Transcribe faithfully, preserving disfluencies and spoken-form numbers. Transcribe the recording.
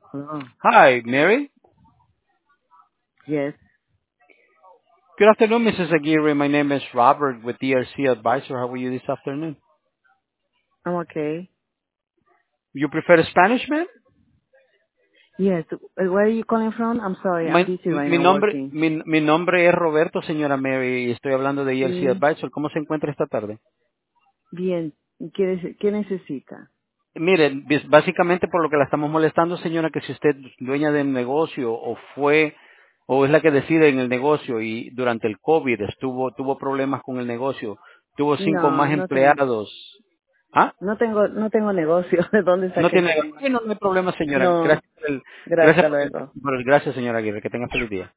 Hello. Hi, Mary. Yes, Good afternoon, Missus Aguirre. My name is Robert with D R C Advisor. How are you this afternoon? I'm okay. You prefer Spanish, man? Yes, uh, where are you calling from? I'm sorry, I'm My- busy right mi now nombre, working. mi, mi nombre es Roberto, señora Mary, y estoy hablando de D R C Sí, Advisor. ¿Cómo se encuentra esta tarde? bien. ¿Qué, nece- qué necesita? Mire, bis- básicamente por lo que la estamos molestando, señora, que si usted es dueña del negocio o fue o es la que decide en el negocio y durante el COVID estuvo tuvo problemas con el negocio, tuvo cinco No, más no tengo. empleados. ¿Ah? No tengo, no tengo negocio. ¿De dónde No saqué tiene, ese número? bueno, no hay problema, señora. No, Gracias, por el- gracias, gracias hasta por, el- luego. por el- gracias, señora Aguirre. Que tenga feliz día.